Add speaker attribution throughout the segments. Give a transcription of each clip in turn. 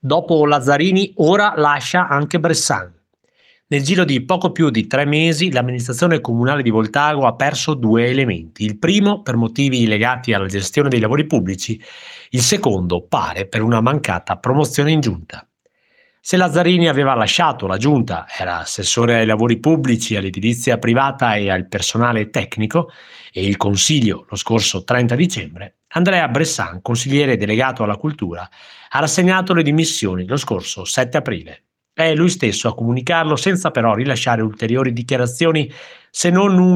Speaker 1: Dopo Lazzarini, ora lascia anche Bressan. Nel giro di poco più di 3 mesi l'amministrazione comunale di Voltago ha perso due elementi. Il primo per motivi legati alla gestione dei lavori pubblici, il secondo pare per una mancata promozione in giunta. Se Lazzarini aveva lasciato la giunta, era assessore ai lavori pubblici, all'edilizia privata e al personale tecnico, e il consiglio lo scorso 30 dicembre, Andrea Bressan, consigliere delegato alla cultura, ha rassegnato le dimissioni lo scorso 7 aprile. È lui stesso a comunicarlo senza però rilasciare ulteriori dichiarazioni, se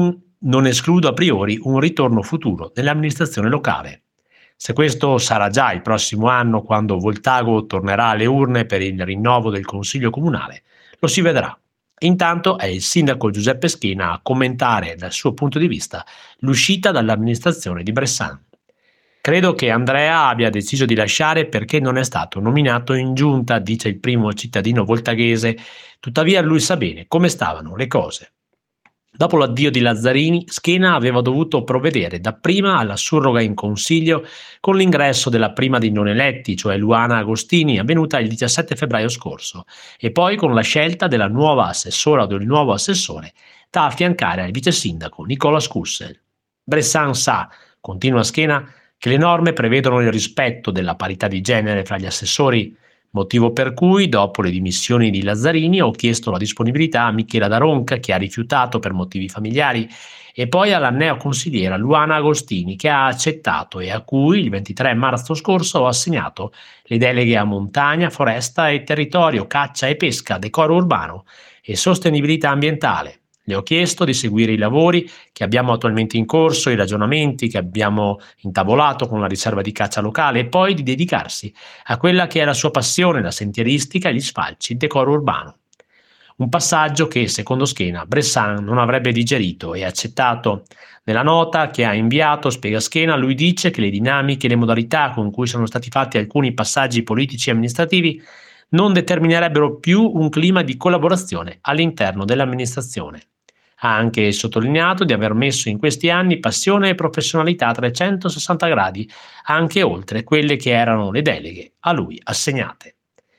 Speaker 1: non escludo a priori un ritorno futuro nell'amministrazione locale. Se questo sarà già il prossimo anno, quando Voltago tornerà alle urne per il rinnovo del Consiglio Comunale, lo si vedrà. Intanto è il sindaco Giuseppe Schena a commentare dal suo punto di vista l'uscita dall'amministrazione di Bressan. Credo che Andrea abbia deciso di lasciare perché non è stato nominato in giunta, dice il primo cittadino voltaghese, tuttavia lui sa bene come stavano le cose. Dopo l'addio di Lazzarini, Schena aveva dovuto provvedere dapprima alla surroga in consiglio con l'ingresso della prima dei non eletti, cioè Luana Agostini, avvenuta il 17 febbraio scorso, e poi con la scelta della nuova assessora o del nuovo assessore da affiancare al vice sindaco Nicola Scussel. Bressan sa, continua Schena, che le norme prevedono il rispetto della parità di genere fra gli assessori, motivo per cui, dopo le dimissioni di Lazzarini, ho chiesto la disponibilità a Michela Daronca, che ha rifiutato per motivi familiari, e poi alla neoconsigliera Luana Agostini, che ha accettato e a cui il 23 marzo scorso ho assegnato le deleghe a montagna, foresta e territorio, caccia e pesca, decoro urbano e sostenibilità ambientale. Le ho chiesto di seguire i lavori che abbiamo attualmente in corso, i ragionamenti che abbiamo intavolato con la riserva di caccia locale e poi di dedicarsi a quella che è la sua passione, la sentieristica, gli sfalci, il decoro urbano. Un passaggio che, secondo Schena, Bressan non avrebbe digerito e accettato. Nella nota che ha inviato, spiega Schena, lui dice che le dinamiche e le modalità con cui sono stati fatti alcuni passaggi politici e amministrativi non determinerebbero più un clima di collaborazione all'interno dell'amministrazione. Ha anche sottolineato di aver messo in questi anni passione e professionalità a 360 gradi, anche oltre quelle che erano le deleghe a lui assegnate.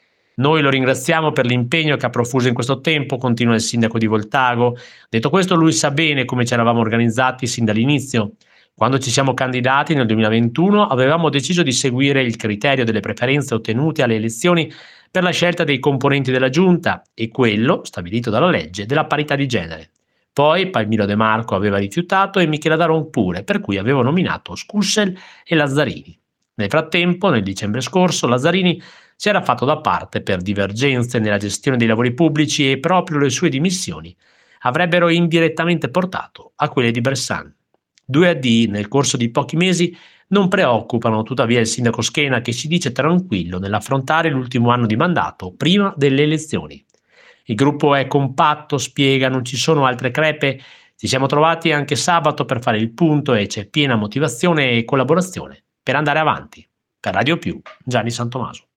Speaker 1: Noi lo ringraziamo per l'impegno che ha profuso in questo tempo, continua il sindaco di Voltago. Detto questo, lui sa bene come ci eravamo organizzati sin dall'inizio. Quando ci siamo candidati nel 2021 avevamo deciso di seguire il criterio delle preferenze ottenute alle elezioni per la scelta dei componenti della giunta e quello, stabilito dalla legge, della parità di genere. Poi Palmiro De Marco aveva rifiutato e Michela Daron pure, per cui avevo nominato Scussel e Lazzarini. Nel frattempo, nel dicembre scorso, Lazzarini si era fatto da parte per divergenze nella gestione dei lavori pubblici e proprio le sue dimissioni avrebbero indirettamente portato a quelle di Bressan. Due addii nel corso di pochi mesi non preoccupano tuttavia il sindaco Schena, che si dice tranquillo nell'affrontare l'ultimo anno di mandato prima delle elezioni. Il gruppo è compatto, spiega, non ci sono altre crepe, ci siamo trovati anche sabato per fare il punto e c'è piena motivazione e collaborazione per andare avanti. Per Radio Più, Gianni Santomaso.